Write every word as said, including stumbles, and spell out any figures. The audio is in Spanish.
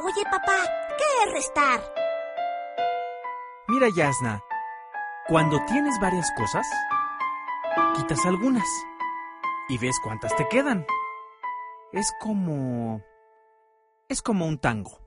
Oye, papá, ¿qué es restar? Mira, Yasna, cuando tienes varias cosas, quitas algunas y ves cuántas te quedan. Es como... es como un tango.